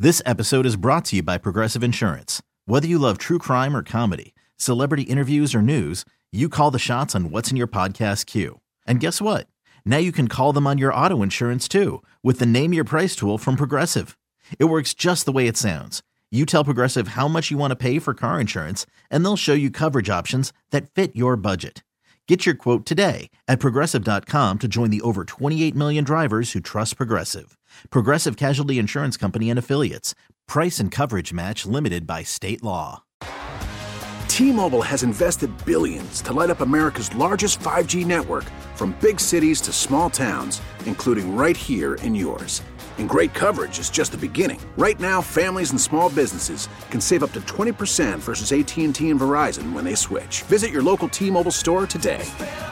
This episode is brought to you by Progressive Insurance. Whether you love true crime or comedy, celebrity interviews or news, you call the shots on what's in your podcast queue. And guess what? Now you can call them on your auto insurance too with the Name Your Price tool from Progressive. It works just the way it sounds. You tell Progressive how much you want to pay for car insurance, and they'll show you coverage options that fit your budget. Get your quote today at Progressive.com to join the over 28 million drivers who trust Progressive. Progressive Casualty Insurance Company and Affiliates. Price and coverage match limited by state law. T-Mobile has invested billions to light up America's largest 5G network, from big cities to small towns, including right here in yours. And great coverage is just the beginning. Right now, families and small businesses can save up to 20% versus AT&T and Verizon when they switch. Visit your local T-Mobile store today.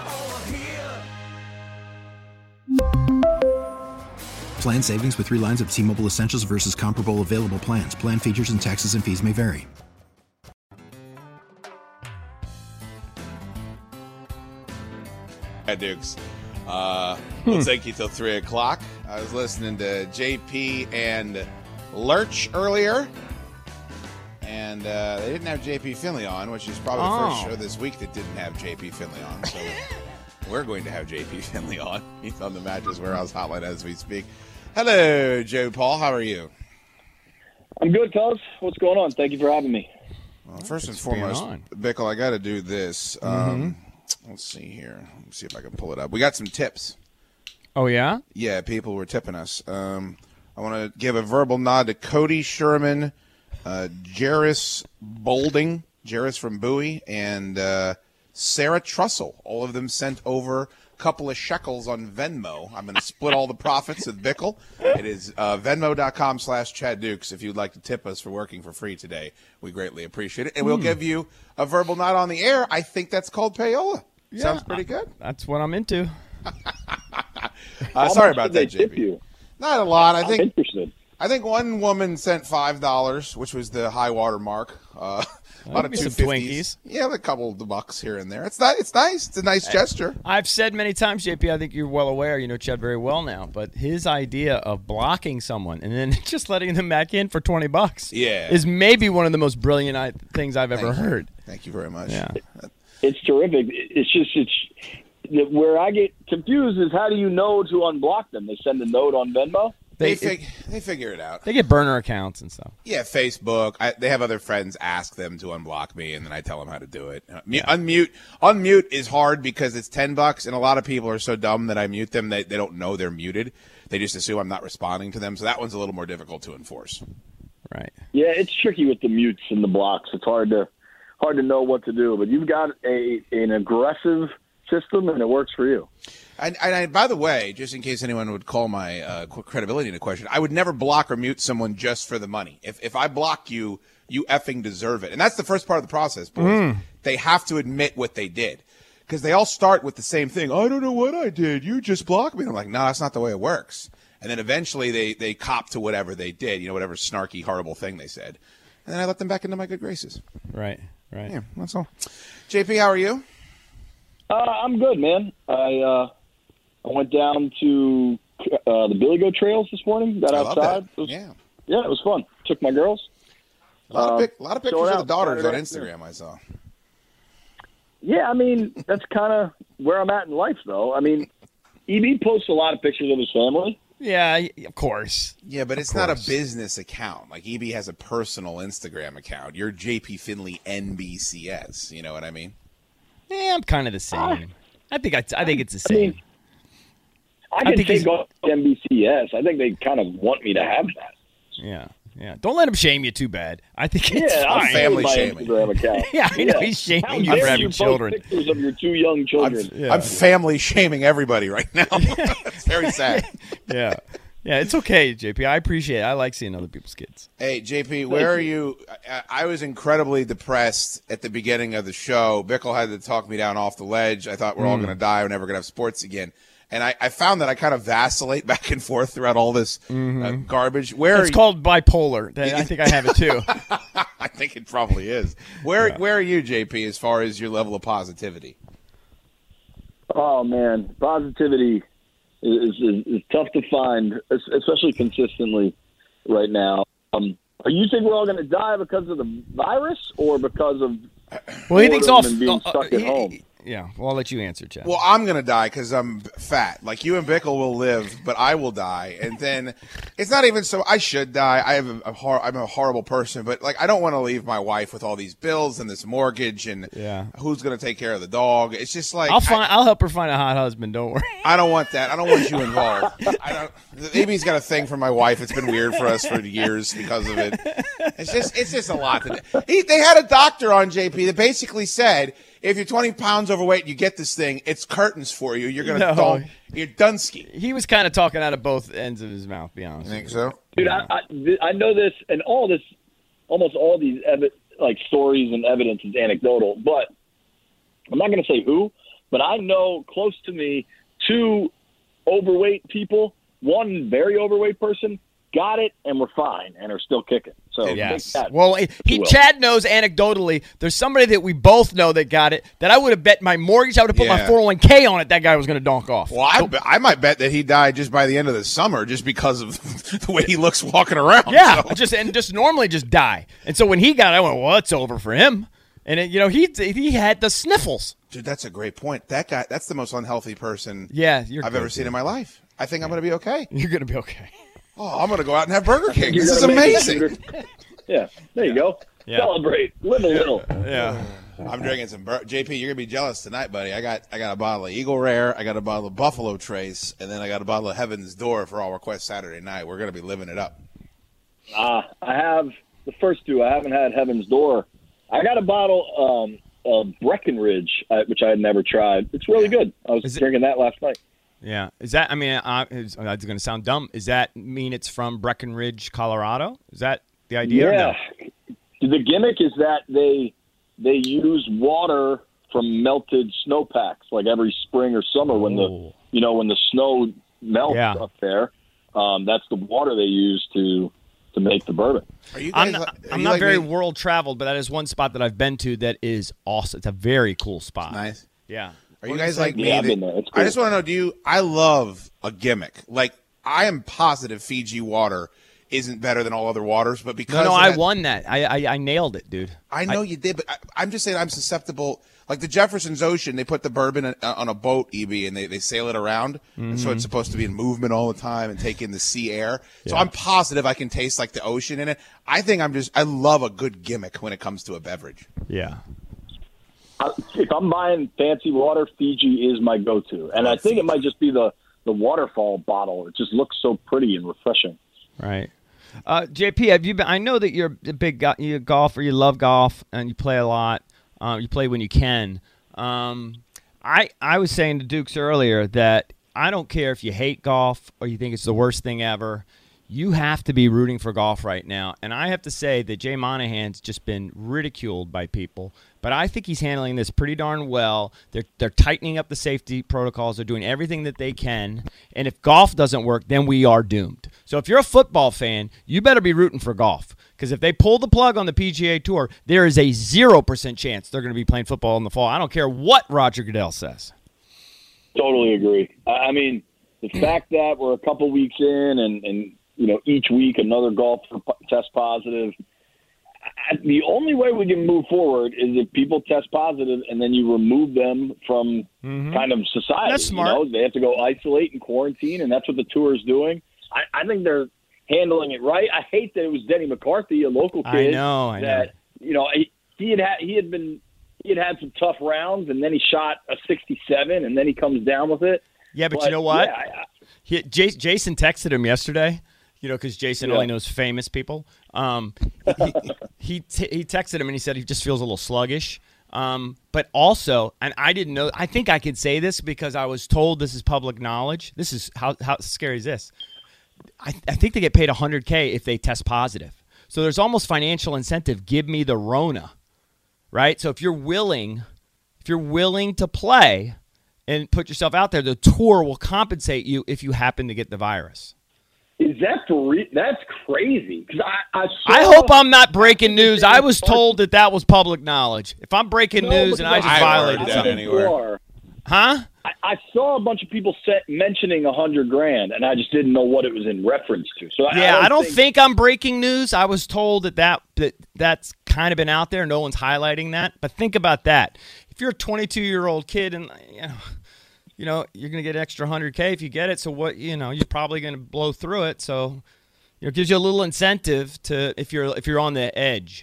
Plan savings with 3 lines of T-Mobile Essentials versus comparable available plans. Plan features and taxes and fees may vary. Hi, Dukes. We'll take you till 3 o'clock. I was listening to JP and Lurch earlier, and they didn't have JP Finley on, which is probably the first show this week that didn't have JP Finley on. So we're going to have JP Finley on. He's on the Mattress Warehouse hotline as we speak. Hello, Joe Paul. How are you? I'm good, cuz. What's going on? Thank you for having me. Well, first and foremost, Bickle, I got to do this. Let's see here. Let me see if I can pull it up. We got some tips. Oh, yeah? Yeah, people were tipping us. I want to give a verbal nod to Cody Sherman, Jairus Bolding, Jairus from Bowie, and Sarah Trussell. All of them sent over a couple of shekels on Venmo. I'm going to split all the profits with Bickle. It is Venmo.com/Chad Dukes if you'd like to tip us for working for free today. We greatly appreciate it. And we'll give you a verbal nod on the air. I think that's called payola. Yeah, sounds pretty good. That's what I'm into. Sorry about that, JP. You? Not a lot. I'm interested. I think one woman sent $5, which was the high water mark. A lot of some 250s. Twinkies. Yeah, a couple of the bucks here and there. It's nice. It's a nice gesture. I've said many times, JP, I think you're well aware, you know Chad very well now, but his idea of blocking someone and then just letting them back in for $20 is maybe one of the most brilliant things I've ever heard. Thank you very much. Yeah. It's terrific. It's where I get confused is how do you know to unblock them? They send a note on Venmo? They figure it out. They get burner accounts and stuff. Yeah, Facebook. They have other friends ask them to unblock me, and then I tell them how to do it. Unmute is hard because it's $10, and a lot of people are so dumb that I mute them. They don't know they're muted. They just assume I'm not responding to them. So that one's a little more difficult to enforce. Right. Yeah, it's tricky with the mutes and the blocks. It's hard to know what to do. But you've got an aggressive system, and it works for you. And by the way, just in case anyone would call my credibility into question, I would never block or mute someone just for the money. If I block you, you effing deserve it. And that's the first part of the process, boys. They have to admit what they did. Because they all start with the same thing. I don't know what I did. You just blocked me. And I'm like, no, that's not the way it works. And then eventually they cop to whatever they did, whatever snarky, horrible thing they said. And then I let them back into my good graces. Right. Yeah, that's all. JP, how are you? I'm good, man. I went down to the Billy Goat Trails this morning. Got outside. Yeah, it was fun. Took my girls. A lot of pictures of the daughters on Instagram I saw. Yeah, I mean, that's kind of where I'm at in life, though. I mean, EB posts a lot of pictures of his family. Yeah, of course. Yeah, but it's not a business account. Like, EB has a personal Instagram account. You're JP Finley NBCS. You know what I mean? Yeah, I'm kind of the same. I think it's the same. I can take off NBCS. I think they kind of want me to have that. Yeah. Don't let him shame you too bad. I think it's fine. I'm family shaming. Yeah, I know he's shaming you for having children. Pictures of your 2 young children. I'm family shaming everybody right now. It's very sad. Yeah, it's okay, JP. I appreciate it. I like seeing other people's kids. Hey, JP, where are you? I was incredibly depressed at the beginning of the show. Bickle had to talk me down off the ledge. I thought we're all going to die. We're never going to have sports again. And I found that I kind of vacillate back and forth throughout all this garbage. It's called bipolar. I think I have it too. I think it probably is. Where are you, JP, as far as your level of positivity? Oh, man. Positivity is tough to find, especially consistently right now. You think we're all going to die because of the virus or because of he thinks all being stuck at home? Yeah, well, I'll let you answer, Chad. Well, I'm going to die because I'm fat. Like, you and Bickle will live, but I will die. And then it's not even so I should die. I'm a horrible person, but, like, I don't want to leave my wife with all these bills and this mortgage and who's going to take care of the dog. It's just like I'll help her find a hot husband. Don't worry. I don't want that. I don't want you involved. AB's got a thing for my wife. It's been weird for us for years because of it. It's just a lot. They had a doctor on, JP, that basically said, if you're 20 pounds overweight and you get this thing, it's curtains for you. You're you're Dunsky. He was kind of talking out of both ends of his mouth, be honest. You think so? Dude, I know this, and almost all these stories and evidence is anecdotal, but I'm not going to say who, but I know close to me 2 overweight people, one very overweight person, got it and were fine and are still kicking. So yes. Well, Chad knows anecdotally there's somebody that we both know that got it that I would have bet my mortgage, I would have put my 401k on it, that guy was going to donk off. Well, I might bet that he died just by the end of the summer just because of the way he looks walking around. Yeah, just normally just die. And so when he got it, I went, well, it's over for him. And he had the sniffles. Dude, that's a great point. That guy, that's the most unhealthy person I've ever seen in my life. I think I'm going to be okay. You're going to be okay. Oh, I'm going to go out and have Burger King. This is amazing. Yeah, there you go. Yeah. Celebrate. Live a little. Yeah. I'm drinking some JP, you're going to be jealous tonight, buddy. I got a bottle of Eagle Rare, I got a bottle of Buffalo Trace, and then I got a bottle of Heaven's Door for All Request Saturday night. We're going to be living it up. I have the first 2. I haven't had Heaven's Door. I got a bottle of Breckenridge, which I had never tried. It's really good. I was drinking that last night. Yeah. Is that, it's going to sound dumb. Does that mean it's from Breckenridge, Colorado? Is that the idea? Yeah. No? The gimmick is that they use water from melted snowpacks, like every spring or summer when the snow melts up there. That's the water they use to make the bourbon. I'm not very world traveled, but that is one spot that I've been to that is awesome. It's a very cool spot. Nice. Yeah. Are you guys like me? Yeah, I've been there. It's cool. I just want to know, I love a gimmick. Like, I am positive Fiji water isn't better than all other waters, but because I won that. I nailed it, dude. I know you did, but I'm just saying I'm susceptible. Like the Jefferson's Ocean, they put the bourbon on a boat, EB, and they sail it around, and so it's supposed to be in movement all the time and take in the sea air. So I'm positive I can taste like the ocean in it. I think I love a good gimmick when it comes to a beverage. Yeah. If I'm buying fancy water, Fiji is my go-to, and I think it might just be the waterfall bottle. It just looks so pretty and refreshing. Right. JP, have you been? I know that you're a big golfer. You love golf, and you play a lot. You play when you can. I was saying to Dukes earlier that I don't care if you hate golf or you think it's the worst thing ever. You have to be rooting for golf right now. And I have to say that Jay Monahan's just been ridiculed by people. But I think he's handling this pretty darn well. They're tightening up the safety protocols. They're doing everything that they can. And if golf doesn't work, then we are doomed. So if you're a football fan, you better be rooting for golf. Because if they pull the plug on the PGA Tour, there is a 0% chance they're going to be playing football in the fall. I don't care what Roger Goodell says. Totally agree. I mean, the fact that we're a couple weeks in and each week another golfer test positive. The only way we can move forward is if people test positive and then you remove them from kind of society. That's smart. They have to go isolate and quarantine, and that's what the tour is doing. I think they're handling it right. I hate that it was Denny McCarthy, a local kid. I know. He had had some tough rounds, and then he shot a 67, and then he comes down with it. Yeah, but you know what? Jason texted him yesterday. Because Jason only knows famous people. He texted him and he said he just feels a little sluggish. But also, and I didn't know, I think I could say this because I was told this is public knowledge. This is how scary is this? I think they get paid $100K if they test positive. So there's almost financial incentive. Give me the Rona, right? So if you're willing to play and put yourself out there, the tour will compensate you if you happen to get the virus. Is that for real? That's crazy. I hope I'm not breaking news. I was told that was public knowledge. If I'm breaking news and I just violated something. Anywhere. Huh? I saw a bunch of people mentioning $100,000, and I just didn't know what it was in reference to. So I don't think I'm breaking news. I was told that's kind of been out there. No one's highlighting that. But think about that. If you're a 22-year-old kid and you're going to get an extra $100K if you get it. So what you're probably going to blow through it. So it gives you a little incentive to if you're on the edge.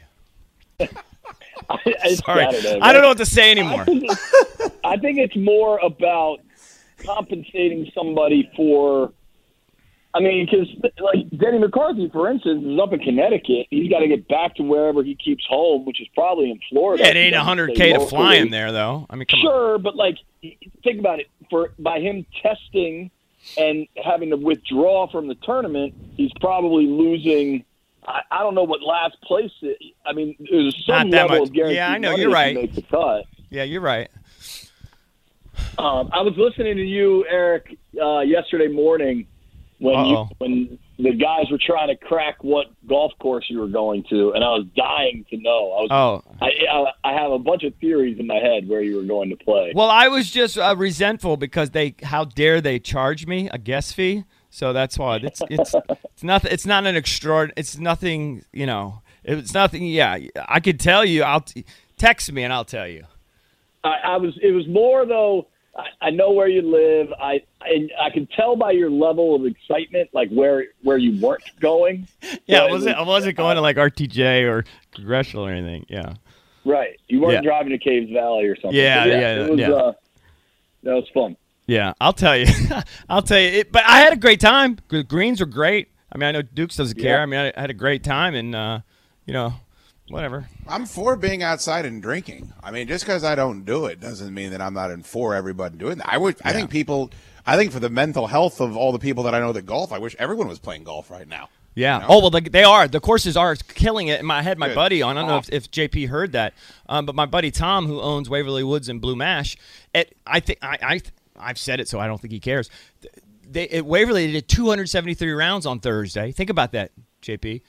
Sorry, Saturday, I don't know what to say anymore. I think it's more about compensating somebody for. I mean, because like Denny McCarthy, for instance, is up in Connecticut. He's got to get back to wherever he keeps home, which is probably in Florida. Yeah, it ain't $100K to fly him there, though. I mean, come on. Sure, but like, think about it. By him testing and having to withdraw from the tournament, he's probably losing. I don't know what last place is. I mean, there's some level of guarantee. Yeah, I know, you're right. Make the cut. Yeah, you're right. I was listening to you, Eric, yesterday morning when the guys were trying to crack what golf course you were going to, and I was dying to know. I have a bunch of theories in my head where you were going to play. Well, I was just resentful because how dare they charge me a guest fee? So that's why it's nothing. It's not an extraordinary. It's nothing. It's nothing. Yeah, I could tell you. Text me and I'll tell you. It was more though. I know where you live. I can tell by your level of excitement, like where you weren't going. Yeah, I wasn't going to like RTJ or Congressional or anything. Yeah. Right. You weren't driving to Caves Valley or something. Yeah. That was fun. Yeah, I'll tell you. But I had a great time. The greens were great. I mean, I know Dukes doesn't care. I mean, I had a great time, and whatever. I'm for being outside and drinking. I mean, just because I don't do it doesn't mean that I'm not for everybody doing that. I think for the mental health of all the people that I know that golf, I wish everyone was playing golf right now. Yeah. Oh, well, they are. The courses are killing it. And I had my buddy on. I don't know if JP heard that, but my buddy Tom, who owns Waverly Woods and Blue Mash, I've said it, so I don't think he cares. At Waverly, they did 273 rounds on Thursday. Think about that, JP.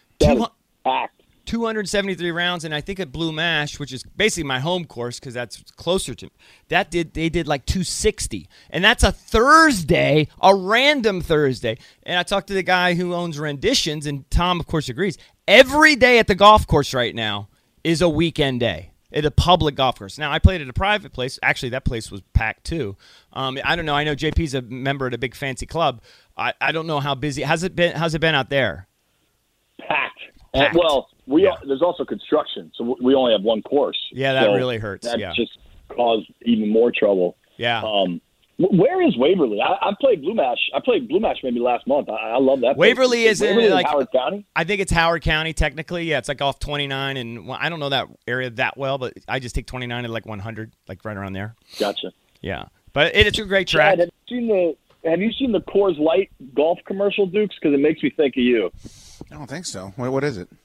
273 rounds, and I think at Blue Mash, which is basically my home course because that's closer to they did like 260. And that's a Thursday, a random Thursday. And I talked to the guy who owns Renditions, and Tom, of course, agrees. Every day at the golf course right now is a weekend day. At a public golf course. Now, I played at a private place. Actually, that place was packed, too. I don't know. I know JP's a member at a big fancy club. I don't know how busy. How's it been out there? Packed. Well, there's also construction, so we only have one course. Yeah, that really hurts. That just caused even more trouble. Yeah. Where is Waverly? I played Blue Mash. I played Blue Mash maybe last month. I love that. Waverly is in like Howard County. I think it's Howard County technically. Yeah, it's like off 29, and I don't know that area that well, but I just take 29 to like 100, like right around there. Gotcha. Yeah, but it's a great track. Chad, have you seen the Coors Light golf commercial, Dukes? Because it makes me think of you. I don't think so. What is it?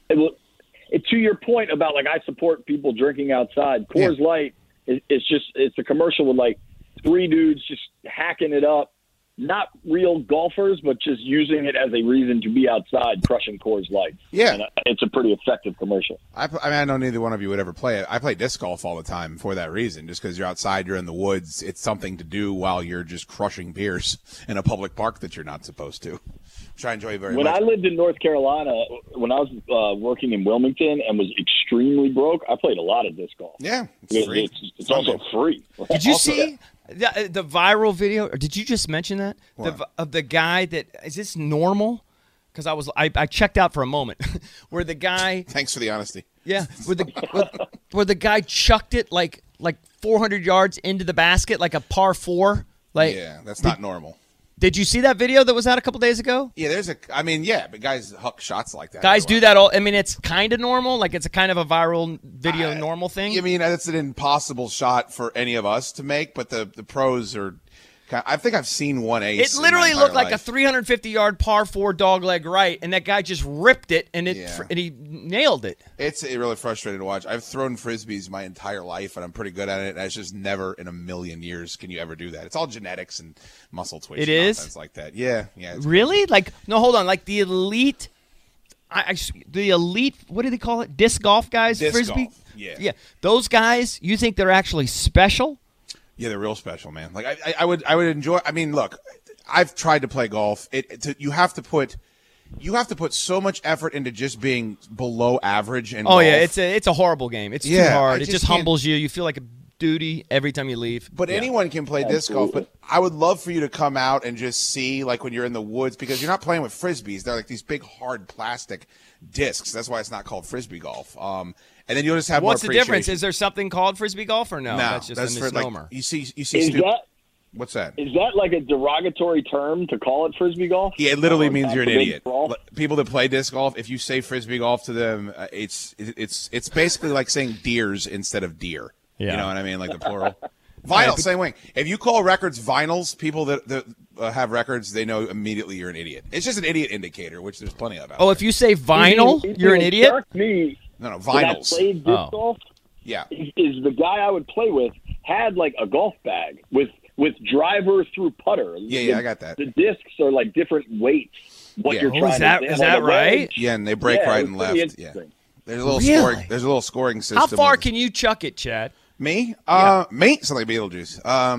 To your point about like I support people drinking outside. Coors Light it's a commercial with like 3 dudes just hacking it up, not real golfers, but just using it as a reason to be outside crushing Coors Light. Yeah. And it's a pretty effective commercial. I know neither one of you would ever play it. I play disc golf all the time for that reason, just because you're outside, you're in the woods. It's something to do while you're just crushing beers in a public park that you're not supposed to, which I enjoy very much. When I lived in North Carolina, when I was working in Wilmington and was extremely broke, I played a lot of disc golf. Yeah, it's free. It's also free. Did you see the viral video? Or did you just mention that of the guy that is this normal? Because I checked out for a moment where the guy. Thanks for the honesty. Yeah, where the guy chucked it like 400 yards into the basket like a par 4. Like that's not normal. Did you see that video that was out a couple days ago? Yeah, but guys huck shots like that. Guys do that all. I mean, it's kind of normal. Like it's a kind of a viral video normal thing. I mean, it's an impossible shot for any of us to make, but the pros are. I think I've seen one ace. It literally looked like a 350-yard par 4 dogleg right, and that guy just ripped it, and he nailed it. It's really frustrating to watch. I've thrown frisbees my entire life, and I'm pretty good at it. And it's just never in a million years can you ever do that. It's all genetics and muscle twitch. It is like that. Yeah. Really? Like no, hold on. Like the elite. The elite. What do they call it? Disc golf guys. Disc frisbee. Golf. Yeah. Those guys. You think they're actually special? Yeah, they're real special, man. Like I would enjoy. I mean, look, I've tried to play golf. You have to put so much effort into just being below average. And yeah, it's a horrible game. It's too hard. It just humbles you. You feel like a duty every time you leave. But anyone can play disc golf. But I would love for you to come out and just see, like, when you're in the woods, because you're not playing with frisbees. They're like these big hard plastic discs. That's why it's not called frisbee golf. And then you'll just have What's more the difference? Is there something called frisbee golf or no? That's just a misnomer. Like, you see what's that? Is that like a derogatory term to call it frisbee golf? Yeah, it literally means you're an idiot. People that play disc golf, if you say frisbee golf to them, it's basically like saying deers instead of deer. Yeah. You know what I mean? Like the plural. Vinyl, same way. If you call records vinyls, people that have records, they know immediately you're an idiot. It's just an idiot indicator, which there's plenty of. If you say vinyl, you're an idiot? No, vinyls. When I played disc golf, is the guy I would play with had like a golf bag with driver through putter. Yeah, I got that. The discs are like different weights. You're trying to is that right? Yeah, and they break right and left. Yeah. There's a little scoring. There's a little scoring system. How far can you chuck it, Chad? Me? Me? Something like Beetlejuice.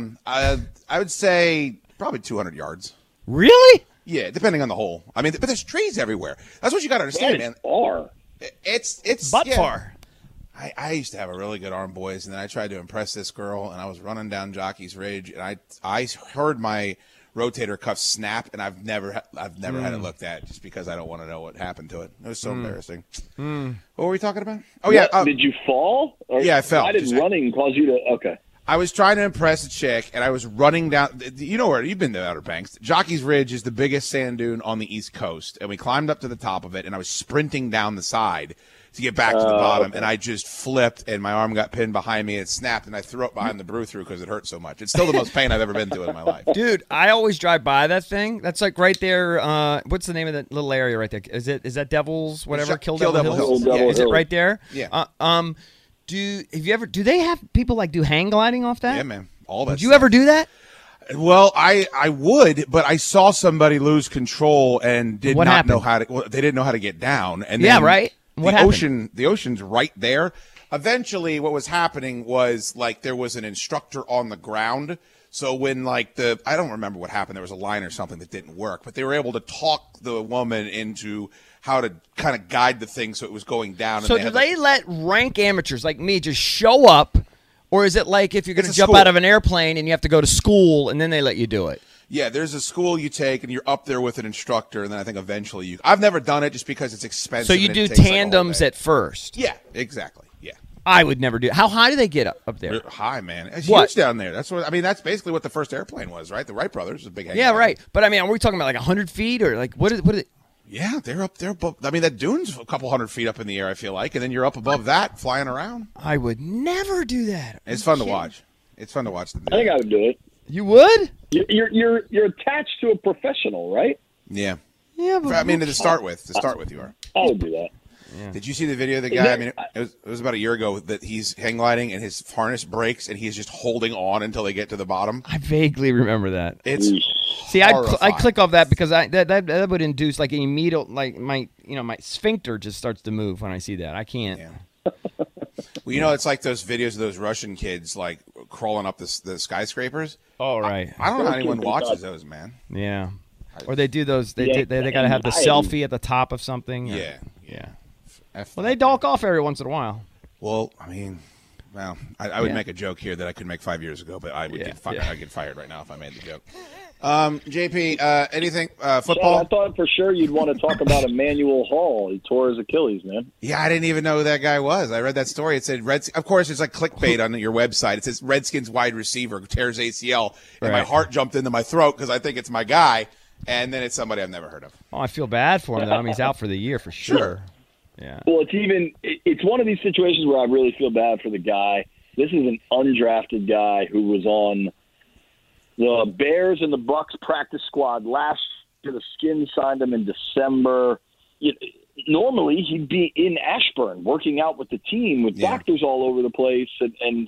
I would say probably 200 yards. Really? Yeah, depending on the hole. I mean, but there's trees everywhere. That's what you got to understand, man. Far. It's far. I used to have a really good arm, boys, and then I tried to impress this girl, and I was running down Jockey's Ridge, and I heard my rotator cuff snap, and I've never had it looked at just because I don't want to know what happened to it. It was so embarrassing. What were we talking about? Oh, yeah. Did you fall? Yeah, I fell. Why did running cause you to – okay. I was trying to impress a chick, and I was running down – you know where – you've been to Outer Banks. Jockey's Ridge is the biggest sand dune on the East Coast, and we climbed up to the top of it, and I was sprinting down the side to get back to the bottom, and I just flipped, and my arm got pinned behind me, and it snapped, and I threw up behind the brew-through because it hurt so much. It's still the most pain I've ever been to in my life. Dude, I always drive by that thing. That's like right there. What's the name of that little area right there? Is that Devil's whatever? Kill Devil Hills? Yeah. Is it right there? Yeah. Do they have people like do hang gliding off that? Yeah, man. All that. Would you ever do that? Well, I would, but I saw somebody lose control and did not know how to. Well, they didn't know how to get down. And then right. What happened? The ocean's right there. Eventually, what was happening was like there was an instructor on the ground. So when I don't remember what happened. There was a line or something that didn't work, but they were able to talk the woman into how to kind of guide the thing so it was going down. So do they let rank amateurs like me just show up, or is it like if you're going to jump out of an airplane and you have to go to school and then they let you do it? Yeah, there's a school you take, and you're up there with an instructor, and then I think eventually I've never done it just because it's expensive. So you do tandems at first? Yeah, exactly. Yeah. I would never do it. How high do they get up there? High, man. It's huge down there. That's basically what the first airplane was, right? The Wright brothers was a big hang. Yeah, right. But I mean, are we talking about like 100 feet or like what is it? Yeah, they're up there. I mean, that dune's a couple hundred feet up in the air, I feel like, and then you're up above that, flying around. I would never do that. It's fun to watch. It's fun to watch. I think I would do it. You would? You're attached to a professional, right? Yeah. Yeah, but I mean, to start with, you are. I would do that. Yeah. Did you see the video of the guy? I mean, it was about a year ago that he's hang gliding and his harness breaks and he's just holding on until they get to the bottom. I vaguely remember that. It's see, I click off that because that would induce like an immediate my sphincter just starts to move when I see that. I can't. Yeah. Well, it's like those videos of those Russian kids like crawling up the skyscrapers. Oh, right. I don't know how anyone watches those, man. Yeah. Or they do those. They got to have the selfie at the top of something. Yeah. Well, they dock off every once in a while. Well, I mean, I would make a joke here that I could make 5 years ago, but I would get fired. I'd get fired right now if I made the joke. JP, anything football? Sean, I thought for sure you'd want to talk about Emmanuel Hall. He tore his Achilles, man. Yeah, I didn't even know who that guy was. I read that story. It said of course, it's like clickbait on your website. It says Redskins wide receiver tears ACL, and my heart jumped into my throat because I think it's my guy, and then it's somebody I've never heard of. Oh, I feel bad for him though. I mean, he's out for the year for sure. Yeah. Well, it's one of these situations where I really feel bad for the guy. This is an undrafted guy who was on the Bears and the Bucs practice squad last year. The Skins signed him in December. Normally, he'd be in Ashburn working out with the team with doctors all over the place and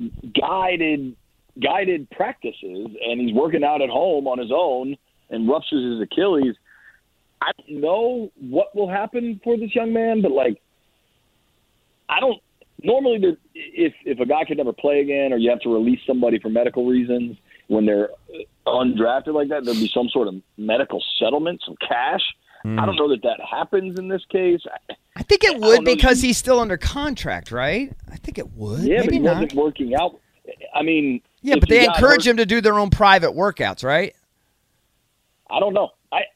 guided practices, and he's working out at home on his own and ruptures his Achilles. I don't know what will happen for this young man, but normally if a guy could never play again, or you have to release somebody for medical reasons when they're undrafted like that, there'd be some sort of medical settlement, some cash. I don't know that happens in this case. I think it would because he's still under contract, right? I think it would. Yeah, Maybe but he not. wasn't working out. I mean, yeah, but they encourage him to do their own private workouts, right? I don't know.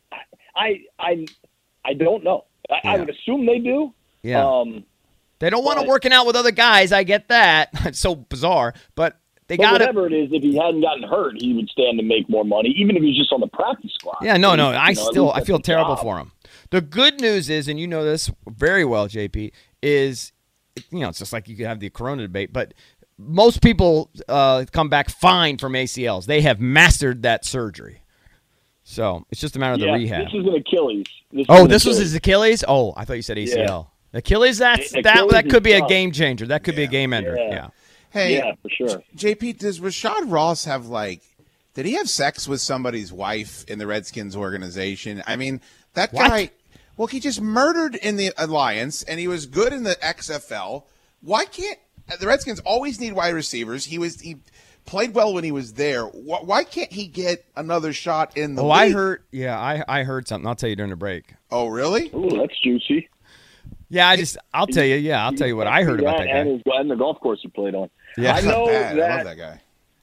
I don't know. I would assume they do. Yeah. They don't want him working out with other guys. I get that. It's so bizarre, but they got whatever it is. If he hadn't gotten hurt, he would stand to make more money, even if he was just on the practice squad. Yeah, no. I feel terrible for him. The good news is, and you know this very well, JP, is it's just like you could have the Corona debate, but most people come back fine from ACLs. They have mastered that surgery. So it's just a matter of the rehab. This is an Achilles. This was his Achilles? Oh, I thought you said ACL. Yeah. Achilles, that could be a game changer. That could be a game ender. Yeah. Hey, for sure. JP, does Rashad Ross have did he have sex with somebody's wife in the Redskins organization? I mean, that guy, well, he just murdered in the Alliance, and he was good in the XFL. Why can't the Redskins always need wide receivers? He played well when he was there. Why can't he get another shot in the league? I heard something. I'll tell you during the break. Oh, really? Oh, that's juicy. Yeah, I'll tell you. Yeah, I'll tell you what I heard about that guy. And the golf course he played on. Yeah, I know that. I love that guy.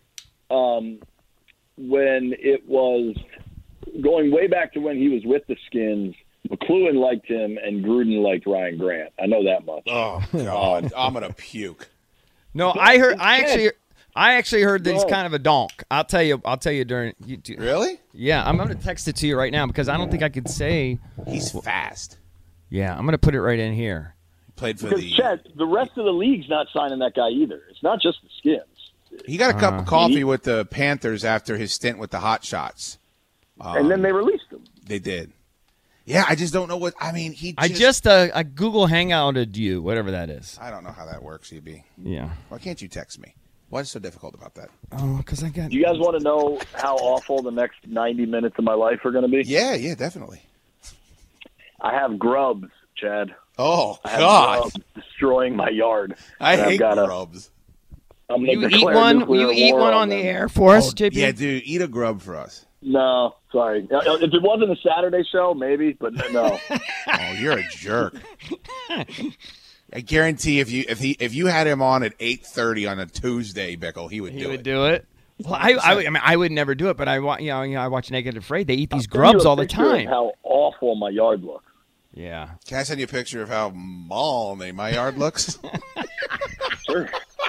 When it was going way back to when he was with the Skins, McLuhan liked him and Gruden liked Ryan Grant. I know that much. Oh God, I'm gonna puke. No, I actually heard that he's kind of a donk. I'll tell you during. Really? Yeah, I'm gonna text it to you right now because I don't think I could say he's fast. Yeah, I'm gonna put it right in here. Played for Chad, the rest of the league's not signing that guy either. It's not just the Skins. He got a cup of coffee with the Panthers after his stint with the Hot Shots. And then they released him. They did. Yeah, I just don't know what – I mean, I Google Hangouted you, whatever that is. I don't know how that works, EB. Yeah. Why can't you text me? What's so difficult about that? Oh, because I got – You guys want to know how awful the next 90 minutes of my life are going to be? Yeah, definitely. I have grubs, Chad. Oh, I have God. grubs destroying my yard. I hate grubs. Will you eat one on the air for us, JP? Yeah, dude, eat a grub for us. No, sorry. If it wasn't a Saturday show, maybe, but no. Oh, you're a jerk. I guarantee if you had him on at 8:30 on a Tuesday, Bickle, he would do it. He would do it. Well, I mean, I would never do it, but I watch Naked and Afraid. They eat these grubs all the time. How awful my yard looks. Yeah. Can I send you a picture of how malmy my yard looks? Sure.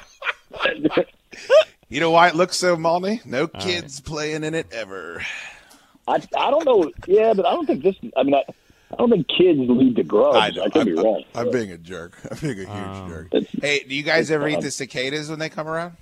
You know why it looks so malmy? No kids playing in it ever. I don't know. Yeah, but I don't think this. I mean, I don't think kids lead to grubs. I could be wrong. I'm being a jerk. I'm being a huge jerk. Hey, do you guys ever eat the cicadas when they come around?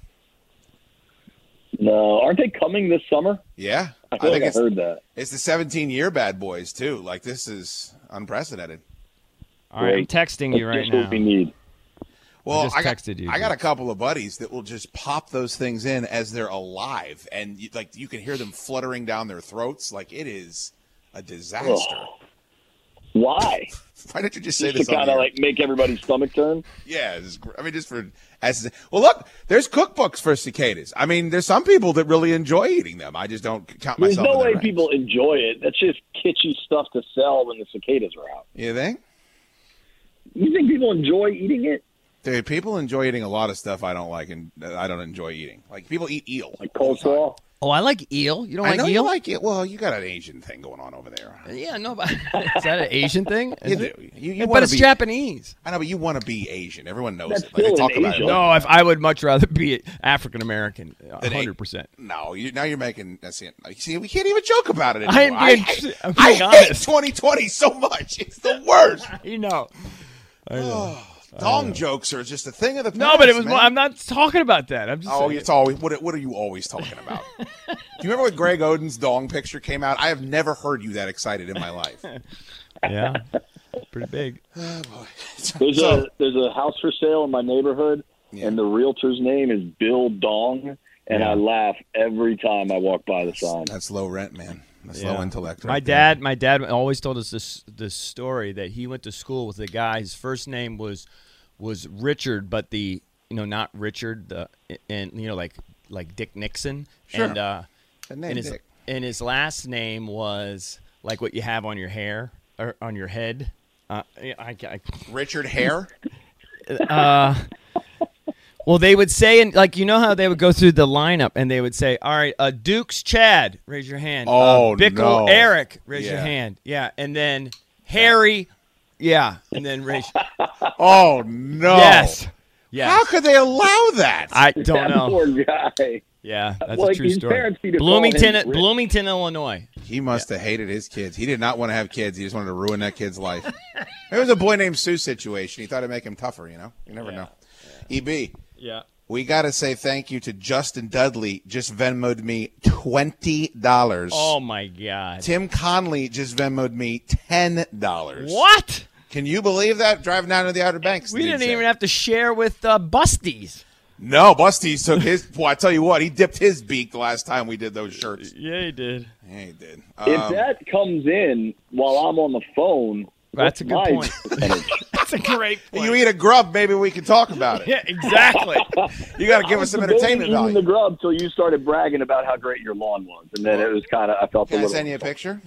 No, aren't they coming this summer? Yeah, I think I heard that. It's the 17-year bad boys too. Like this is unprecedented. All right, I'm texting you right now. What we need. Well, I got a couple of buddies that will just pop those things in as they're alive, and you can hear them fluttering down their throats. Like it is a disaster. Oh. Why? Why didn't you just say this? To kind of make everybody's stomach turn. Yeah, just for well, look, there's cookbooks for cicadas. I mean, there's some people that really enjoy eating them. I just don't count myself. There's no way ranks. People enjoy it. That's just kitschy stuff to sell when the cicadas are out. You think? You think people enjoy eating it? Dude, people enjoy eating a lot of stuff I don't like and I don't enjoy eating. Like people eat eel. Like coleslaw? Oh, I like eel. You don't like eel? You like it. Well, you got an Asian thing going on over there. Yeah, no, but is that an Asian thing? You do. But it's Japanese. I know, but you want to be Asian. Everyone knows That's it. Like, they talk Asian. about it. No, I would much rather be African American, 100%. No, now you're making that's it. See, we can't even joke about it I'm anymore. being I hate honest. 2020 so much. It's the worst. I know. Dong jokes are just a thing of the past. No, but it was. Man. I'm not talking about that. I'm just. Oh, it's always. What are you always talking about? Do you remember when Greg Oden's dong picture came out? I have never heard you that excited in my life. Yeah, pretty big. Oh, boy. There's a house for sale in my neighborhood, and the realtor's name is Bill Dong, and I laugh every time I walk by the sign. That's low rent, man. That's low intellect. My dad always told us this story that he went to school with a guy. His first name was was Richard, but not Richard, and like Dick Nixon. Sure. And his last name was like what you have on your hair or on your head. Richard Hare? Well, they would say, and like, you know how they would go through the lineup and they would say, all right, Dukes Chad, raise your hand. Bickle no. Eric, raise your hand. Yeah. And then Harry, yeah. And then raise. Oh, no. Yes. How could they allow that? I don't that know. Poor guy. Yeah, that's Like, a true his story. parents need to call him Bloomington, Illinois. He must have hated his kids. He did not want to have kids. He just wanted to ruin that kid's life. It was a boy named Sue situation. He thought it'd make him tougher, You never know. Yeah. EB. Yeah. We got to say thank you to Justin Dudley. Just Venmoed me $20. Oh, my God. Tim Conley just Venmoed me $10. What? Can you believe that? Driving down to the Outer Banks. We didn't even have to share with Busties. No, Busties took his. Well, I tell you what, he dipped his beak the last time we did those shirts. Yeah, he did. Yeah, he did. If that comes in while I'm on the phone, that's a good point. That's a great point. You eat a grub, maybe we can talk about it. Yeah, exactly. You got to give us some entertainment value. I was eating the grub till you started bragging about how great your lawn was, and then it was kind of I felt Can a little. I send you a picture?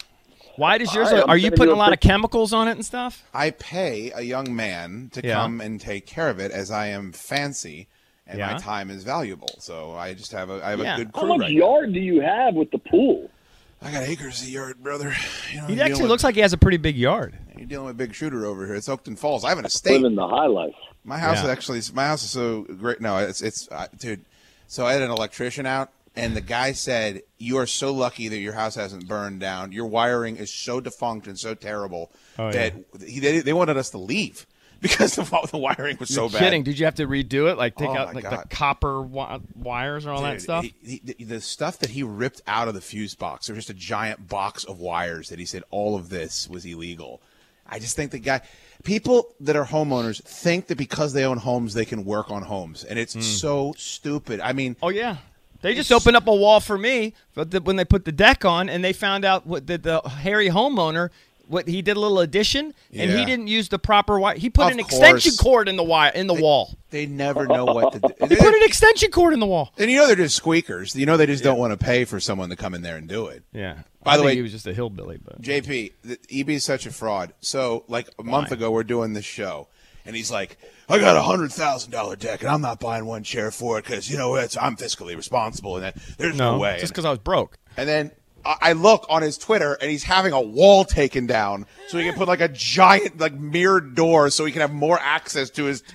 Why does yours? Are you putting a lot of chemicals on it and stuff? I pay a young man to come and take care of it, as I am fancy. And my time is valuable, so I just have a good crew. How much yard do you have with the pool? I got acres of yard, brother. He actually looks like he has a pretty big yard. You're dealing with Big Shooter over here. It's Oakton Falls. I have an estate. Living the high life. My house is so great. No, it's dude. So I had an electrician out, and the guy said, "You are so lucky that your house hasn't burned down. Your wiring is so defunct and so terrible that they wanted us to leave." Because the wiring was so bad. Kidding? Did you have to redo it? Like take out like the copper wires and all that stuff? The stuff that he ripped out of the fuse box, there was just a giant box of wires that he said all of this was illegal. I just think people that are homeowners think that because they own homes, they can work on homes. And it's so stupid. I mean. Oh, yeah. They just opened up a wall for me when they put the deck on, and they found out the hairy homeowner. He did a little addition, and he didn't use the proper wire. He put an extension cord in the wall. They never know what to do. He put an extension cord in the wall. And they're just squeakers. They just don't want to pay for someone to come in there and do it. Yeah. By the way, he was just a hillbilly. But JP, EB is such a fraud. So, like a month ago, we're doing this show, and he's like, "I got $100,000 deck, and I'm not buying one chair for it because I'm fiscally responsible, and there's no way." Just because I was broke. And then I look on his Twitter, and he's having a wall taken down so he can put like a giant mirrored door so he can have more access to his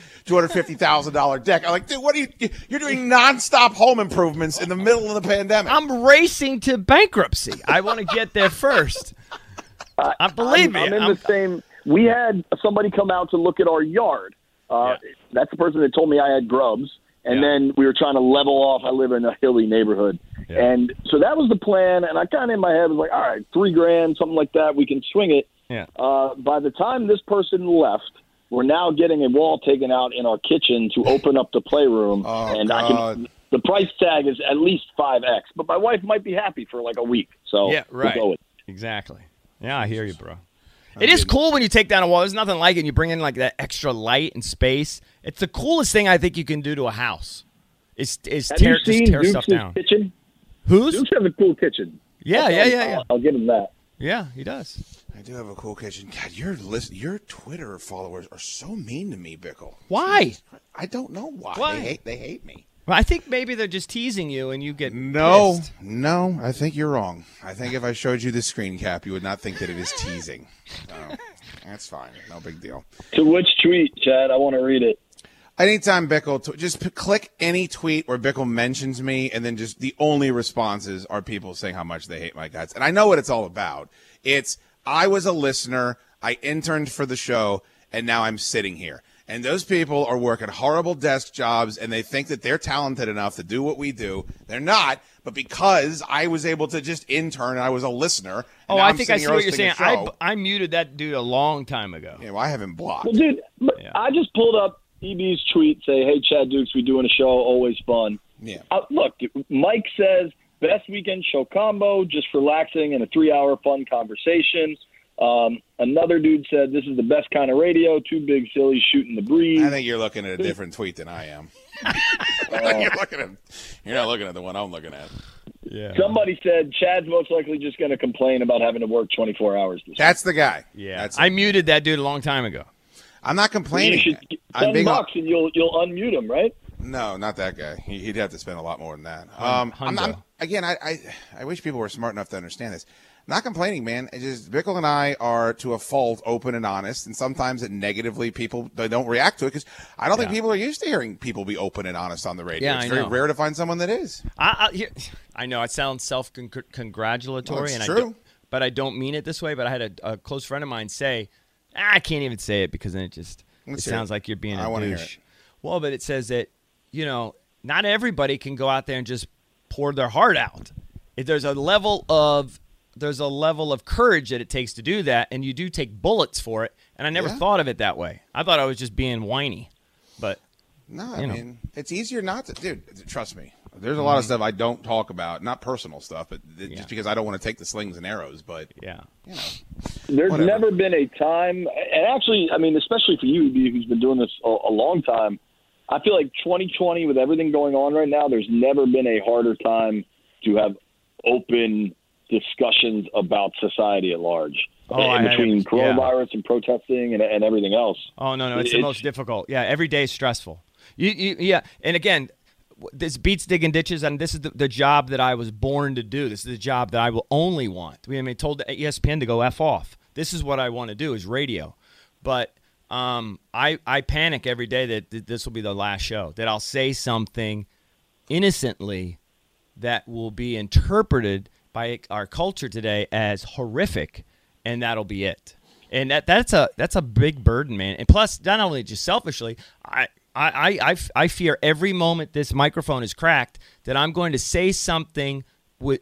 $250,000 deck. I'm like, dude, what are you're doing nonstop home improvements in the middle of the pandemic. I'm racing to bankruptcy. I want to get there first. Believe me. I'm in the same. We had somebody come out to look at our yard. That's the person that told me I had grubs. And then we were trying to level off. I live in a hilly neighborhood. Yeah. And so that was the plan. And I kind of in my head was like, all right, $3,000, something like that. We can swing it. Yeah. By the time this person left, we're now getting a wall taken out in our kitchen to open up the playroom. The price tag is at least 5X. But my wife might be happy for like a week. So we'll go with it. Exactly. Yeah, I hear you, bro. It is cool when you take down a wall. There's nothing like it. You bring in like that extra light and space. It's the coolest thing I think you can do to a house. Is tear stuff down. Kitchen? Whose? Dukes has a cool kitchen. Yeah. I'll give him that. Yeah, he does. I do have a cool kitchen. God, your Twitter followers are so mean to me, Bickle. Why? Jeez, I don't know why. They hate me. Well, I think maybe they're just teasing you and you get pissed. No, I think you're wrong. I think if I showed you the screen cap, you would not think that it is teasing. That's fine. No big deal. To which tweet, Chad? I want to read it. Anytime Bickle, just click any tweet where Bickle mentions me, and then just the only responses are people saying how much they hate my guts. And I know what it's all about. It's, I was a listener, I interned for the show, and now I'm sitting here. And those people are working horrible desk jobs, and they think that they're talented enough to do what we do. They're not, but because I was able to just intern and I was a listener. Oh, I think I see what you're saying. I muted that dude a long time ago. Yeah, well, I haven't blocked. Well, dude, I just pulled up EB's tweet, say, "Hey, Chad Dukes, we doing a show, always fun." Yeah. Look, Mike says, best weekend show combo, just relaxing and a 3-hour fun conversation. Another dude said, "This is the best kind of radio. Two big sillies shooting the breeze." I think you're looking at a different tweet than I am. You're not looking at the one I'm looking at. Yeah. Somebody said Chad's most likely just going to complain about having to work 24 hours this That's the guy. Yeah. I muted that dude a long time ago. I'm not complaining. You should $10 and you'll unmute him, right? No, not that guy. He'd have to spend a lot more than that. I wish people were smart enough to understand this. Not complaining, man. It's just Bickle and I are to a fault open and honest, and sometimes it negatively people they don't react to it because I don't think people are used to hearing people be open and honest on the radio. Yeah, it's very rare to find someone that is. I know it sounds self-congratulatory, it's true. But I don't mean it this way. But I had a close friend of mine say, I can't even say it because then it sounds like you're being a douche. Well, but it says that, not everybody can go out there and just pour their heart out. If there's a level of courage that it takes to do that, and you do take bullets for it. And I never thought of it that way. I thought I was just being whiny. But no, I mean, it's easier not to. Dude, trust me. There's a lot of stuff I don't talk about, not personal stuff, but just because I don't want to take the slings and arrows. But there's never been a time, and actually, I mean, especially for you, who's been doing this a long time. I feel like 2020, with everything going on right now, there's never been a harder time to have open discussions about society at large. Between coronavirus and protesting and everything else. Oh, no, it's the most difficult. Yeah, every day is stressful. And again, this beats digging ditches, and this is the job that I was born to do. This is the job that I will only want. I told ESPN to go F off. This is what I want to do is radio. But I panic every day that this will be the last show, that I'll say something innocently that will be interpreted by our culture today as horrific, and that'll be it. And that's a big burden, man. And plus, not only just selfishly, I fear every moment this microphone is cracked that I'm going to say something with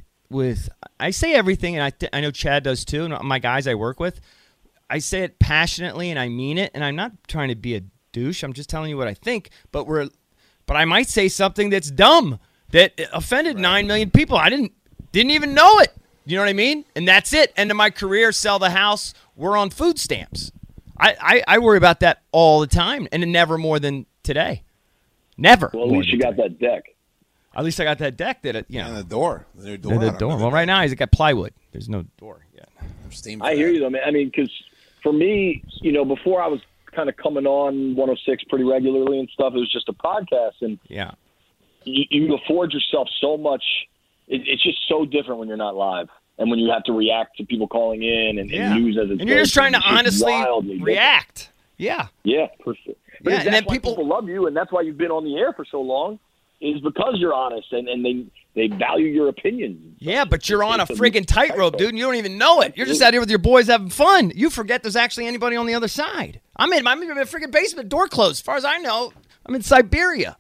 I say everything, and I know Chad does too, and my guys I work with. I say it passionately and I mean it, and I'm not trying to be a douche. I'm just telling you what I think. But I might say something that's dumb that offended 9 million people. I didn't even know it. You know what I mean? And that's it. End of my career, sell the house. We're on food stamps. I worry about that all the time, and never more than today. Never. Well, at least you got that deck. At least I got that deck that, And the door. The new door. The door. Well, right now he's got plywood. There's no door yet. I hear you, though, man. I mean, because for me, before I was kind of coming on 106 pretty regularly and stuff, it was just a podcast. And you afford yourself so much. It's just so different when you're not live and when you have to react to people calling in and news as it's and you're just trying to honestly react. Yeah, for sure. But and then people love you, and that's why you've been on the air for so long, is because you're honest and they value your opinion. Yeah, but you're on a friggin' tightrope, dude, and you don't even know it. You're just out here with your boys having fun. You forget there's actually anybody on the other side. I'm in my friggin' basement, door closed. As far as I know, I'm in Siberia.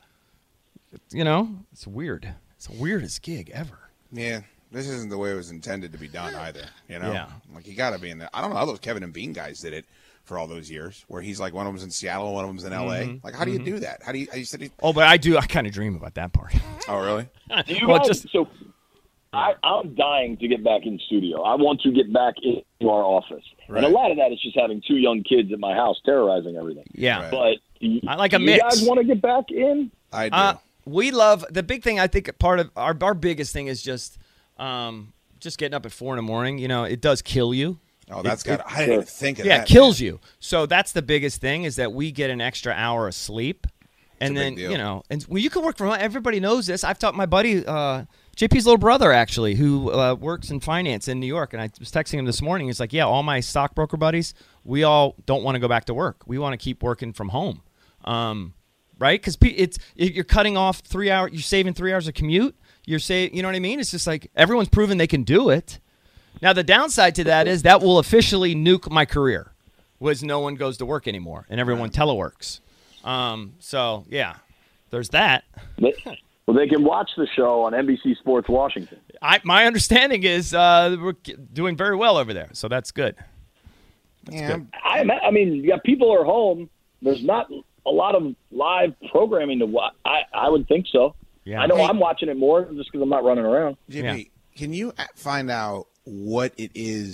It's weird. It's the weirdest gig ever. Yeah, this isn't the way it was intended to be done either. Yeah. Like you got to be in there. I don't know how those Kevin and Bean guys did it for all those years, where he's like one of them's in Seattle, one of them's in L.A. Like, how do you do that? How you said? Oh, but I do. I kind of dream about that part. Oh, really? I'm dying to get back in studio. I want to get back into our office, and a lot of that is just having two young kids at my house terrorizing everything. Yeah, but I like a mix. You guys want to get back in? I do. We love the big thing. I think part of our biggest thing is just getting up at 4 a.m. It does kill you. Oh, I didn't even think of that. Yeah, it kills you. So that's the biggest thing is that we get an extra hour of sleep, and then and you can work from home. Everybody knows this. I've taught my buddy JP's little brother actually, who works in finance in New York, and I was texting him this morning. He's like, "Yeah, all my stockbroker buddies, we all don't want to go back to work. We want to keep working from home." Right? Because you're cutting off 3 hours. You're saving 3 hours of commute. You know what I mean? It's just like everyone's proven they can do it. Now the downside to that is that will officially nuke my career, was no one goes to work anymore and everyone teleworks. So yeah, there's that. Well, they can watch the show on NBC Sports Washington. My understanding is we're doing very well over there, so that's good. That's good. I mean, you got people are home. There's not a lot of live programming to watch. I would think so. Yeah. I know I'm watching it more just because I'm not running around. Jimmy, can you find out what it is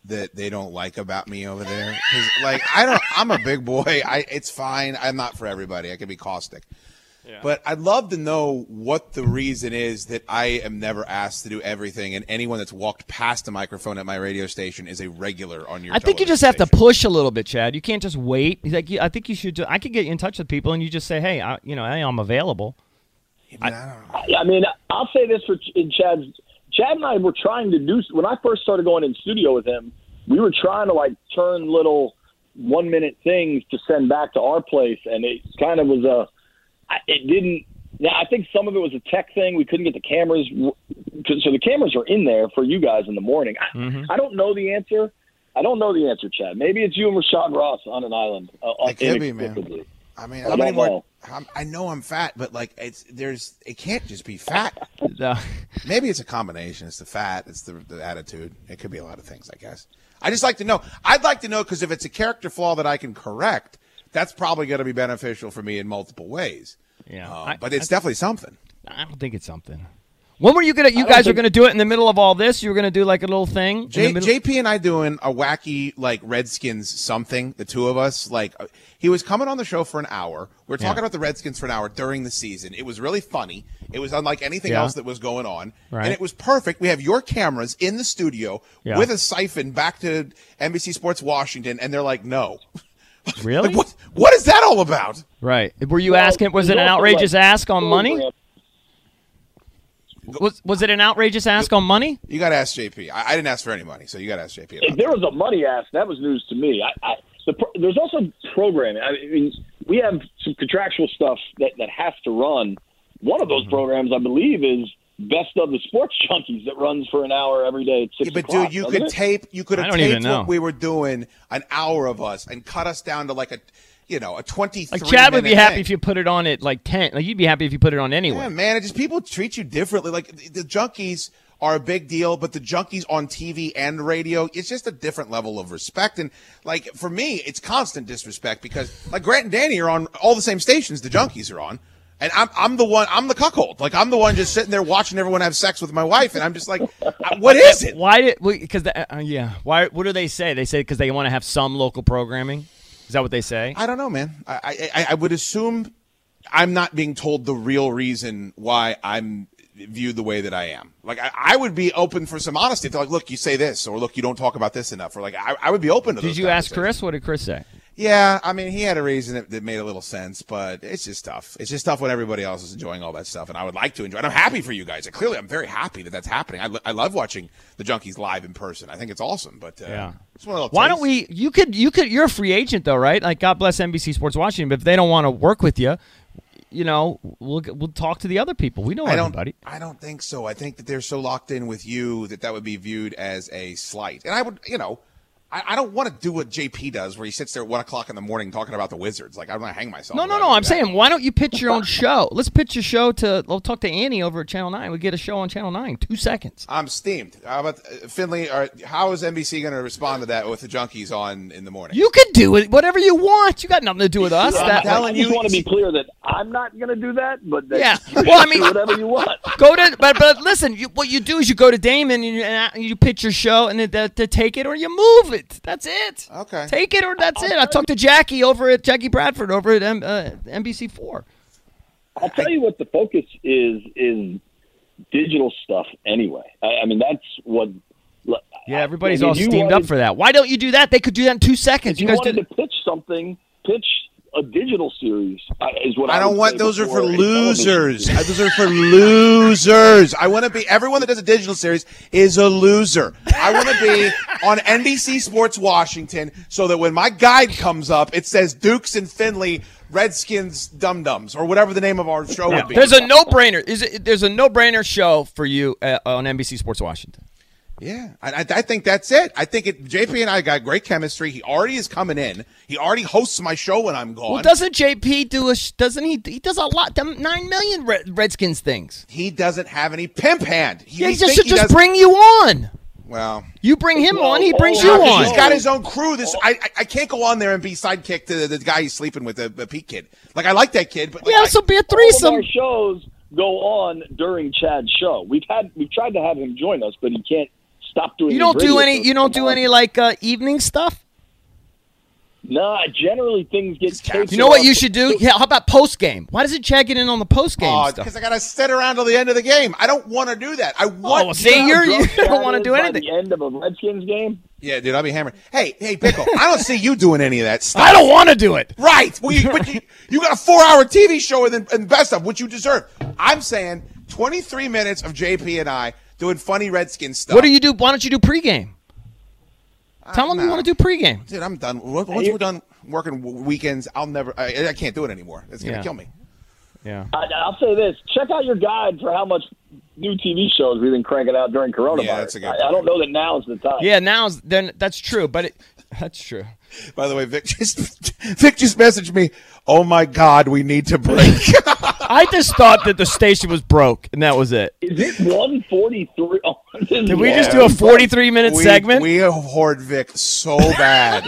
that they don't like about me over there. 'Cause, like, I'm a big boy. It's fine. I'm not for everybody. I can be caustic. Yeah. But I'd love to know what the reason is that I am never asked to do everything, and anyone that's walked past a microphone at my radio station is a regular on your. I think you just have to push a little bit, Chad. You can't just wait. Like, I think you should. I could get you in touch with people, and you just say, "Hey, hey, I'm available." I mean, I'll say this Chad and I were trying to do when I first started going in studio with him. We were trying to like turn little 1-minute things to send back to our place, and it kind of was it didn't. Yeah, I think some of it was a tech thing. We couldn't get the cameras, so the cameras are in there for you guys in the morning. I don't know the answer. I don't know the answer, Chad. Maybe it's you and Rashad Ross on an island. It could be, man. I mean, how many more? I know I'm fat, but like it can't just be fat. Maybe it's a combination. It's the fat. It's the attitude. It could be a lot of things, I guess. I just like to know. I'd like to know because if it's a character flaw that I can correct, that's probably going to be beneficial for me in multiple ways. Yeah, but it's definitely something. I don't think it's something. When were you gonna? You guys are gonna do it in the middle of all this? You were gonna do like a little thing. JP and I doing a wacky like Redskins something. The two of us, like he was coming on the show for an hour. We were talking about the Redskins for an hour during the season. It was really funny. It was unlike anything else that was going on, and it was perfect. We have your cameras in the studio with a siphon back to NBC Sports Washington, and they're like, no. Really? Like, what is that all about? Right. Were you asking? Was it an outrageous ask on money? Was it an outrageous ask on money? You got to ask JP. I didn't ask for any money, so you got to ask JP. If there was a money ask, that was news to me. There's also programming. I mean, we have some contractual stuff that has to run. One of those programs, I believe, is Best of the Sports Junkies that runs for an hour every day at 6 o'clock. But, dude, you could have taped what we were doing, an hour of us, and cut us down to like a 23-minute Like Chad would be happy if you put it on at like 10. Like you'd be happy if you put it on anyway. Yeah, man. It's just people treat you differently. Like the Junkies are a big deal, but the Junkies on TV and radio, it's just a different level of respect. And like for me, it's constant disrespect because like Grant and Danny are on all the same stations the Junkies are on. And I'm the cuckold. Like, I'm the one just sitting there watching everyone have sex with my wife, and I'm just like, what is it? What do they say? They say because they want to have some local programming? Is that what they say? I don't know, man. I would assume I'm not being told the real reason why I'm viewed the way that I am. Like, I would be open for some honesty. If they're like, look, you say this, or look, you don't talk about this enough, or like, I would be open to those. Did you ask Chris? What did Chris say? Yeah, I mean, he had a reason that made a little sense, but it's just tough. It's just tough when everybody else is enjoying all that stuff, and I would like to enjoy it. I'm happy for you guys. Clearly, I'm very happy that that's happening. I love watching the Junkies live in person. I think it's awesome, but it's one of those Why don't we – you could you're a free agent, though, right? Like, God bless NBC Sports Washington, but if they don't want to work with you, we'll talk to the other people. We know everybody. I don't think so. I think that they're so locked in with you that would be viewed as a slight. And I would, I don't want to do what JP does where he sits there at 1 o'clock in the morning talking about the Wizards. Like, I want to hang myself. No. I'm saying, why don't you pitch your own show? Let's pitch your show we'll talk to Annie over at Channel 9. We get a show on Channel 9, 2 seconds. I'm steamed. How about Finley? How is NBC going to respond to that with the Junkies on in the morning? You can do it, whatever you want. You got nothing to do with us. I just want to be clear that I'm not going to do that, but well, I mean, do whatever you want. But listen, what you do is you go to Damon and you pitch your show and to take it or you move it. That's it. Okay. Take it or that's it. I talked to Jackie Bradford over at NBC4. I'll tell you what the focus is digital stuff anyway. I mean, that's what. Yeah, everybody's all steamed up for that. Why don't you do that? They could do that in 2 seconds. If you wanted to pitch a digital series is what I don't want. Those are for losers. Those are for losers. I want to be. Everyone that does a digital series is a loser. I want to be on NBC Sports Washington so that when my guide comes up, it says Dukes and Finley, Redskins Dum-Dums, or whatever the name of our show would be. There's a no-brainer. There's a no-brainer show for you on NBC Sports Washington. Yeah, I think that's it. I think JP and I got great chemistry. He already is coming in. He already hosts my show when I'm gone. Well, doesn't JP doesn't he? He does a lot. 9 million Redskins things. He doesn't have any pimp hand. He just bring you on. Well, you bring him on, he brings you on. He's got his own crew. I can't go on there and be sidekick to the guy he's sleeping with, the Pete kid. Like, I like that kid, but so be a threesome. All of our shows go on during Chad's show. We've tried to have him join us, but he can't stop doing. You don't do any. You don't do any like evening stuff. No, generally things get taped. You know what you should do? Yeah, how about post game? Why doesn't Chad get in on the post game stuff? Because I got to sit around till the end of the game. I don't want to do that. I want. Oh, see, you don't want to do anything. By the end of a Redskins game. Yeah, dude, I'll be hammered. Hey, Pickle, I don't see you doing any of that stuff. I don't want to do it. Right. Well, you got a 4-hour TV show and best of, which you deserve. I'm saying 23 minutes of JP and I doing funny Redskins stuff. What do you do? Why don't you do pregame? Tell them you want to do pregame. Dude, I'm done. Once we're done working weekends, I can't do it anymore. It's going to kill me. Yeah. I'll say this. Check out your guide for how much new TV shows we've been cranking out during coronavirus. Yeah, that's a good I don't know that now's the time. Yeah, that's true, but that's true. By the way, Vic just messaged me, "Oh my God, we need to break." I just thought that the station was broke, and that was it. Is it 1:43? Oh, did we just do a 43-minute segment? We hoard Vic so bad.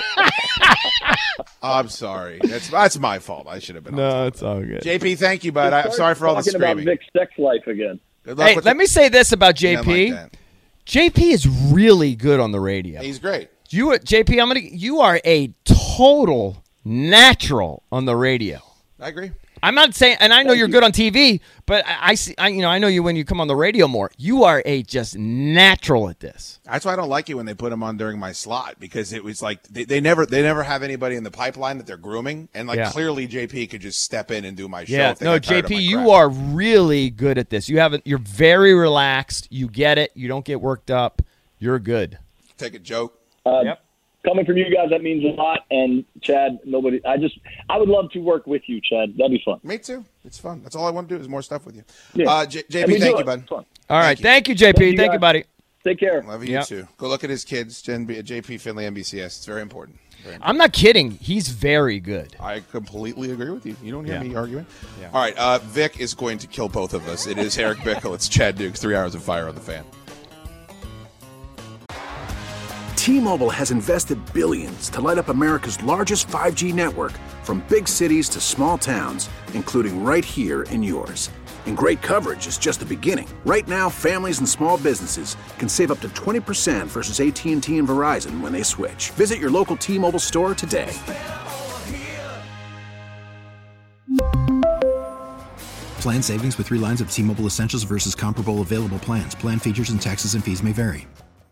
I'm sorry. That's my fault. I should have been. No, it's all good. JP, thank you, bud. I'm sorry for all the screaming. Talking about Vic's sex life again. Hey, let me say this about JP. JP is really good on the radio. He's great. JP, you are a total natural on the radio. I agree. I'm not saying, and I know you're good on TV, but I know you when you come on the radio more. You are just natural at this. That's why I don't like it when they put him on during my slot, because it was like they never have anybody in the pipeline that they're grooming, and clearly JP could just step in and do my show. Yeah, no, JP, you are really good at this. You're very relaxed. You get it. You don't get worked up. You're good. Take a joke. Yep. Coming from you guys, that means a lot. And Chad, I would love to work with you, Chad. That'd be fun. Me too. It's fun. That's all I want to do is more stuff with you. Yeah. JP, thank you, bud. All right. Thank you, JP. Thank you, buddy. Take care. Love you too. Go look at his kids, JP Finley, NBCS. It's very important. I'm not kidding. He's very good. I completely agree with you. You don't hear me arguing. Yeah. All right. Vic is going to kill both of us. It is Eric Bickel. It's Chad Dukes. 3 hours of fire on the Fan. T-Mobile has invested billions to light up America's largest 5G network, from big cities to small towns, including right here in yours. And great coverage is just the beginning. Right now, families and small businesses can save up to 20% versus AT&T and Verizon when they switch. Visit your local T-Mobile store today. Plan savings with 3 lines of T-Mobile Essentials versus comparable available plans. Plan features and taxes and fees may vary.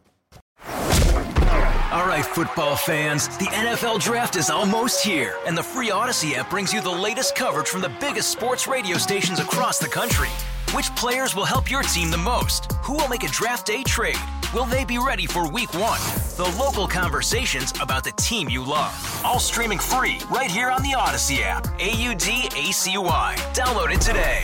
All right, football fans, the NFL Draft is almost here, and the free Odyssey app brings you the latest coverage from the biggest sports radio stations across the country. Which players will help your team the most? Who will make a draft day trade? Will they be ready for Week 1? The local conversations about the team you love. All streaming free right here on the Odyssey app. AUDACY. Download it today.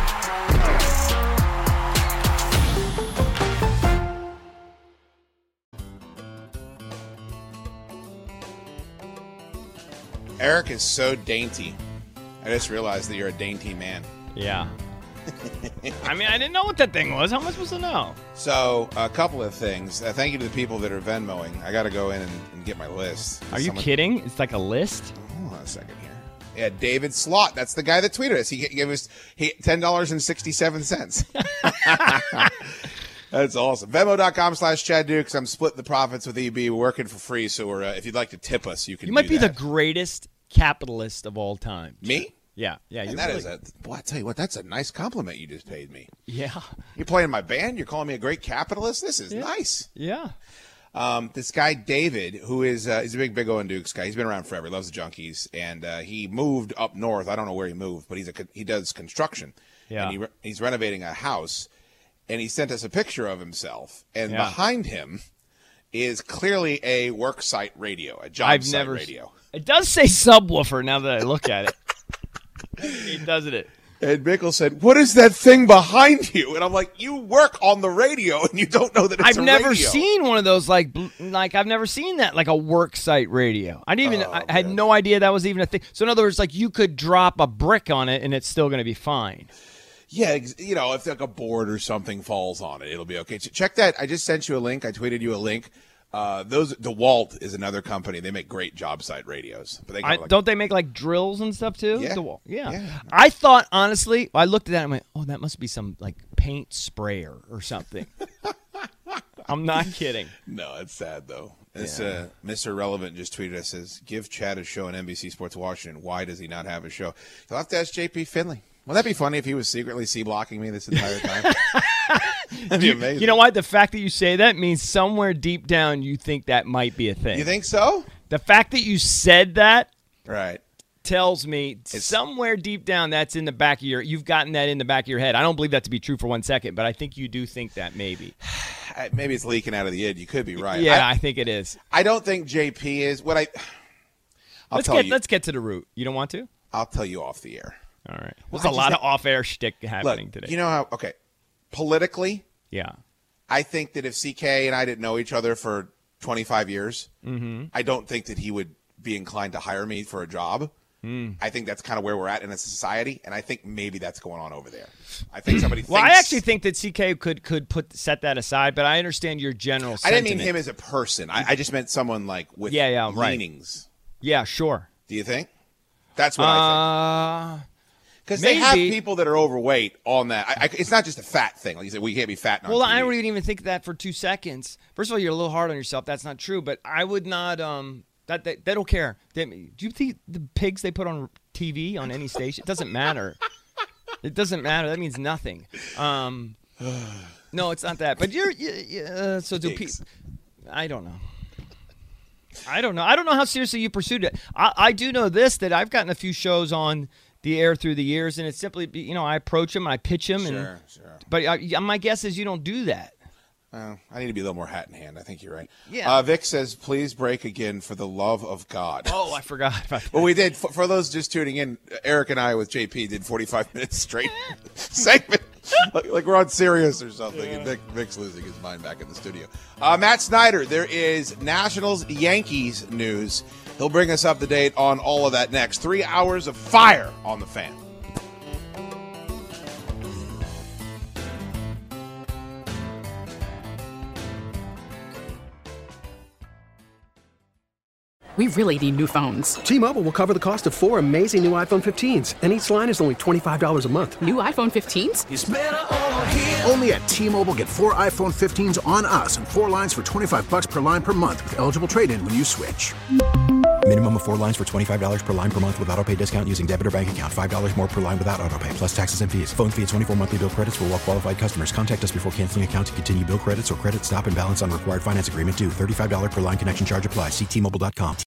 Eric is so dainty. I just realized that you're a dainty man. Yeah. I mean, I didn't know what that thing was. How am I supposed to know? So, a couple of things. Thank you to the people that are Venmoing. I got to go in and get my list. Are you kidding? It's like a list? Hold on a second here. Yeah, David Slott. That's the guy that tweeted us. He gave us $10.67. That's awesome. Venmo.com/Chad Dukes. I'm splitting the profits with EB. We're working for free, so if you'd like to tip us, you can. You might be the greatest capitalist of all time. Me? Yeah. And that is boy, I tell you what, that's a nice compliment you just paid me. Yeah. You're playing my band. You're calling me a great capitalist. This is nice. Yeah. This guy David, who is he's a big Owen Dukes guy. He's been around forever. He loves the Junkies, and he moved up north. I don't know where he moved, but he does construction. Yeah. And he's renovating a house. And he sent us a picture of himself, and behind him is clearly a work site radio, a job site radio. It does say subwoofer now that I look at it. It doesn't it? And Mickle said, "What is that thing behind you?" And I'm like, "You work on the radio, and you don't know that it's a radio." I've never seen one of those like I've never seen that like a work site radio. I didn't even I had no idea that was even a thing. So in other words, like you could drop a brick on it, and it's still going to be fine. Yeah, if like a board or something falls on it, it'll be okay. Check that. I just sent you a link. I tweeted you a link. DeWalt is another company. They make great job site radios. But don't they make like drills and stuff too? Yeah. DeWalt. Yeah. I thought honestly, I looked at that and I went, "Oh, that must be some like paint sprayer or something." I'm not kidding. No, it's sad, though. It's, Mr. Relevant just tweeted us, says, give Chad a show on NBC Sports Washington. Why does he not have a show? You'll have to ask JP Finley. Wouldn't that be funny if he was secretly C-blocking me this entire time? That'd be amazing. You know what? The fact that you say that means somewhere deep down you think that might be a thing. You think so? The fact that you said that tells me somewhere deep down that's in the back of you've gotten that in the back of your head. I don't believe that to be true for 1 second, but I think you do think that maybe. Maybe it's leaking out of the id. You could be right. Yeah, I think it is. I don't think JP is. Let's get to the root. You don't want to? I'll tell you off the air. All right. There's a lot of off-air shtick happening today. You know how, politically, yeah, I think that if CK and I didn't know each other for 25 years, I don't think that he would be inclined to hire me for a job. I think that's kind of where we're at in a society, and I think maybe that's going on over there. I think somebody thinks... Well, I actually think that CK could set that aside, but I understand your general sentiment. I didn't mean him as a person. I just meant someone with leanings. Right. Yeah, sure. Do you think? That's what I think. Because they have people that are overweight on that. It's not just a fat thing. Like you said, we can't be fat. Well, I wouldn't even think that for 2 seconds. First of all, you're a little hard on yourself. That's not true. But I would not. They don't care. Do you think the pigs they put on TV on any station? It doesn't matter. It doesn't matter. That means nothing. No, it's not that. But so do people. I don't know. I don't know how seriously you pursued it. I do know this, that I've gotten a few shows on the air through the years, and it's simply, I approach them, I pitch them. Sure. But my guess is you don't do that. I need to be a little more hat in hand. I think you're right. Yeah. Vic says, please break again for the love of God. Oh, I forgot about that. Well, we did. For those just tuning in, Eric and I with JP did 45 minutes straight segment. like we're on Sirius or something, and Vic's losing his mind back in the studio. Matt Snyder, there is Nationals-Yankees news. He'll bring us up to date on all of that next. 3 hours of fire on the Fan. We really need new phones. T-Mobile will cover the cost of 4 amazing new iPhone 15s, and each line is only $25 a month. New iPhone 15s? It's better over here. Only at T-Mobile, get 4 iPhone 15s on us and 4 lines for $25 per line per month with eligible trade-in when you switch. Minimum of 4 lines for $25 per line per month with autopay discount using debit or bank account. $5 more per line without autopay, plus taxes and fees. Phone fee at 24 monthly bill credits for well-qualified customers. Contact us before canceling account to continue bill credits or credit stop and balance on required finance agreement due. $35 per line connection charge applies. See T-Mobile.com.